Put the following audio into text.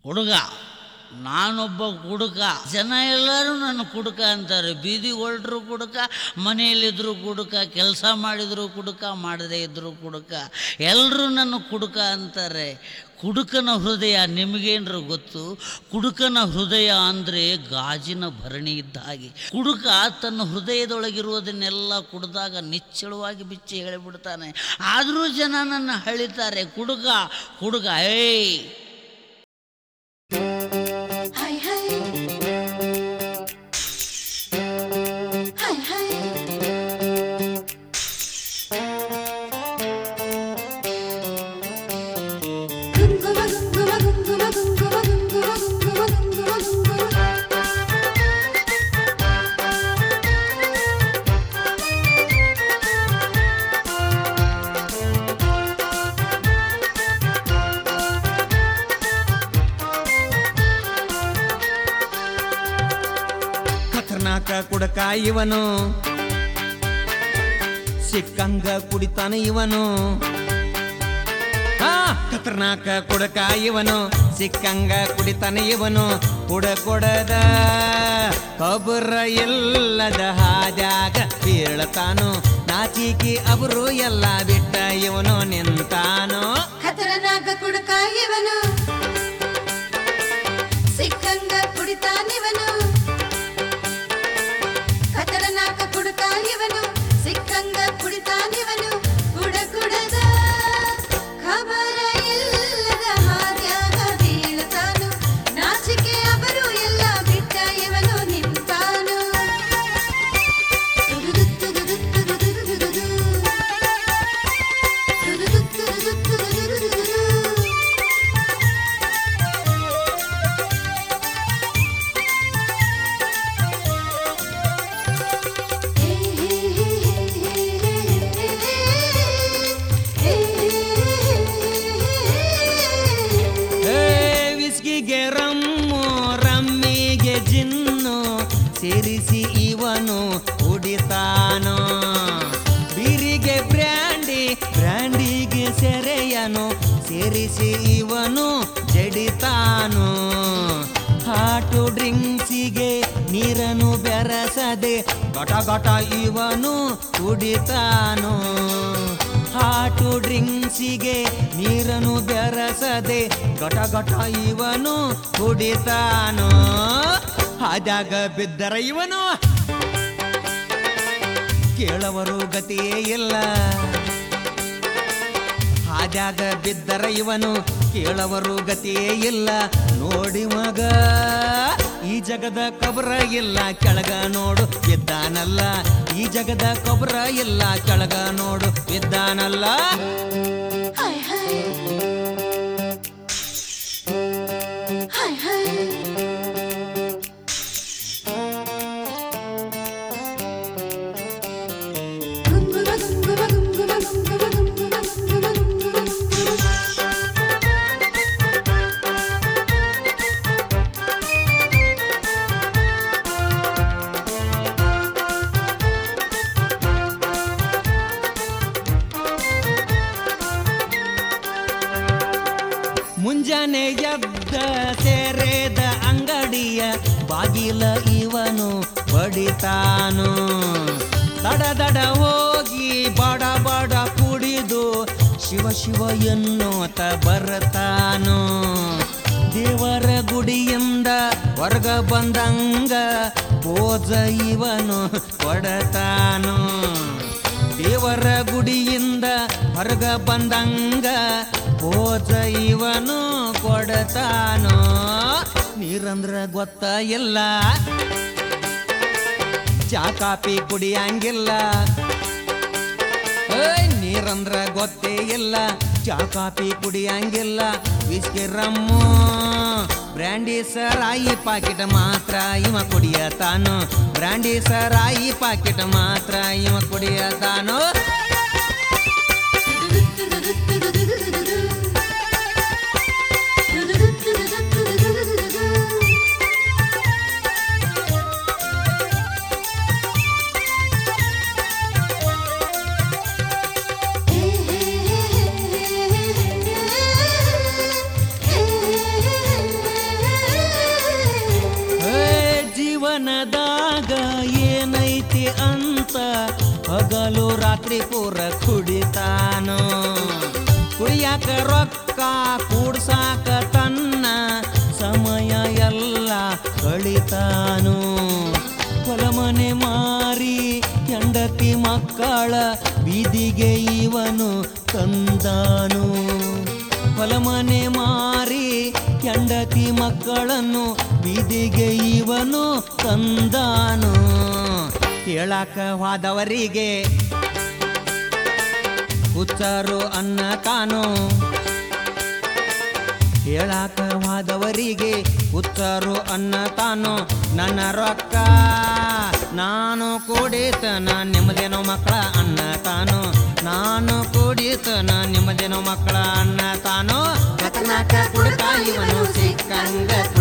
ಹುಡುಗ, ನಾನೊಬ್ಬ ಕುಡುಕ. ಜನ ಎಲ್ಲರೂ ನನ್ನ ಕುಡುಕ ಅಂತಾರೆ. ಬೀದಿ ಹೊರಟ್ರು ಕುಡುಕ, ಮನೆಯಲ್ಲಿದ್ದರೂ ಕುಡುಕ, ಕೆಲಸ ಮಾಡಿದರೂ ಕುಡುಕ, ಮಾಡದೇ ಇದ್ದರೂ ಕುಡುಕ, ಎಲ್ಲರೂ ನನ್ನ ಕುಡುಕ ಅಂತಾರೆ. ಕುಡುಕನ ಹೃದಯ ನಿಮಗೇನ್ರ ಗೊತ್ತು? ಕುಡುಕನ ಹೃದಯ ಅಂದರೆ ಗಾಜಿನ ಭರಣಿ ಇದ್ದ ಹಾಗೆ. ಕುಡುಕ ತನ್ನ ಹೃದಯದೊಳಗಿರುವುದನ್ನೆಲ್ಲ ಕುಡಿದಾಗ ನಿಚ್ಚಳವಾಗಿ ಬಿಚ್ಚಿ ಹೇಳಿಬಿಡ್ತಾನೆ. ಆದರೂ ಜನ ನನ್ನ ಹಳಿತಾರೆ, ಕುಡುಕ ಕುಡುಕ. ಏಯ್ ಕುಡಕ ಇವನು, ಸಿಕ್ಕಂಗ ಕುಡಿತಾನ ಇವನು. ಖತರ್ನಾಕ ಕುಡಕ ಇವನು, ಸಿಕ್ಕಂಗ ಕುಡಿತಾನ ಇವನು. ಕುಡದ ಕಬುರ ಇಲ್ಲದ ಹಾದ್ಯಾಗ ಬೀಳ್ತಾನು. ನಾಚಿಕಿ ಅವರು ಎಲ್ಲ ಬಿಟ್ಟ ಇವನು ನಿಂತಾನು. ಖತರ್ನಾಕ ಕುಡಕ ಇವನು, ಸಿಕ್ಕಂಗ ಕುಡಿತಾನಿವನು. ಖತರ್ನಾಕ ಕುಡುಕ ಇವನು, ಸಿಕ್ಕಂಗ ಕುಡಿತಾನಿವನು. ಕುಡದ ಖಬರ ಇಲ್ಲದ ಹಾದ್ಯಾಗ ಬೀಳ್ತಾನು. ನಾಚಿಕೆ ಅವರು ಎಲ್ಲ ಬಿಟ್ಟ ಇವನು ನಿಂತಾನು. ಸೇರಿಸಿ ಇವನು ಕುಡಿತಾನೋ. ಬೀರಿಗೆ ಬ್ರ್ಯಾಂಡಿಗೆ ಸೆರೆಯನು ಸೇರಿಸಿ ಇವನು ಜಡಿತಾನು. ಹಾಟು ಡ್ರಿಂಕ್ಸಿಗೆ ನೀರನ್ನು ಬೆರೆಸದೆ ಘಟ ಇವನು ಕುಡಿತಾನು. ಹಾಟು ಡ್ರಿಂಕ್ಸಿಗೆ ನೀರನ್ನು ಬೆರೆಸದೆ ಘಟ ಇವನು ಕುಡಿತಾನು. ಹಾದ್ಯಾಗ ಬಿದ್ದರ ಇವನು ಕೇಳವರು ಗತಿಯೇ ಇಲ್ಲ. ಹಾದ್ಯಾಗ ಬಿದ್ದರ ಇವನು ಕೇಳವರು ಗತಿಯೇ ಇಲ್ಲ. ನೋಡಿ ಮಗ, ಈ ಜಗದ ಕಬರ ಇಲ್ಲ ಕೆಳಗ ನೋಡು ಬಿದ್ದಾನಲ್ಲ. ಈ ಜಗದ ಕಬರ ಇಲ್ಲ ಕೆಳಗ ನೋಡು ಬಿದ್ದಾನಲ್ಲ. ಮುಂಜಾನೆ ಎದ್ದ ಸೇರೆದ ಅಂಗಡಿಯ ಬಾಗಿಲ ಇವನು ಬಡಿತಾನು. ದಡ ಹೋಗಿ ಬಡ ಕುಡಿದು ಶಿವ ಎನ್ನುತ್ತ ಬರ್ತಾನು. ದೇವರ ಗುಡಿಯಿಂದ ಹೊರಗ ಬಂದಂಗ ಪೋಜ ಇವನು ಕೊಡತಾನು. ದೇವರ ಗುಡಿಯಿಂದ ಹೊರಗ ಬಂದಂಗ ಪೋಜ ಇವನು ಕೊಡತಾನು. ನೀರಂದ್ರ ಗೊತ್ತ ಇಲ್ಲ, ಚಾ ಕಾಪಿ ಕುಡಿಯಂಗಿಲ್ಲ. ನೀರಂದ್ರ ಗೊತ್ತೇ ಇಲ್ಲ, ಚಾ ಕಾಪಿ ಕುಡಿಯಂಗಿಲ್ಲ. ವಿಸ್ಕಿ ರಮ್ಮು ಬ್ರ್ಯಾಂಡಿ ಸರಾಯಿ ಪಾಕಿಟ್ ಮಾತ್ರ ಇವ ಕುಡಿಯತಾನು. ಬ್ರ್ಯಾಂಡಿ ಸರಾಯಿ ಪಾಕಿಟ್ ಮಾತ್ರ ಇವ ಕುಡಿಯತಾನು. ಅಂತ ಹಗಲು ರಾತ್ರಿ ಪೂರ ಕುಡಿತಾನು. ಕುಡಿಯಾಕ ರೊಕ್ಕ ಕೂಡ್ಸಾಕ ತನ್ನ ಸಮಯ ಎಲ್ಲ ಕಳಿತಾನು. ಹೊಲಮನೆ ಮಾರಿ ಹೆಂಡತಿ ಮಕ್ಕಳ ಬೀದಿಗೆ ಇವನು ತಂದಾನು. ಹೊಲಮನೆ ಮಾರಿ ಹೆಂಡತಿ ಮಕ್ಕಳನ್ನು ಬೀದಿಗೆ ಇವನು ತಂದಾನು. ಕೇಳಾಕ ಹೋದವರಿಗೆ ಹುಚ್ಚರು ಅನ್ನ ತಾನು. ಹೇಳಾಕ ಹೋದವರಿಗೆ ಹುಚ್ಚರು ಅನ್ನ ತಾನು. ನನ್ನ ರೊಕ್ಕ ನಾನು ಕುಡಿತನ ನಿಮ್ಮದೇನೋ ಮಕ್ಕಳ ಅನ್ನ ತಾನು. ನಾನು ಕುಡಿತನ ನಿಮ್ಮದೇನೋ ಮಕ್ಕಳ ಅನ್ನ ತಾನು. ಕತನಾಕ ಕುಡ್ಕ ಇವನು ಸಿಕ್ಕಂಗ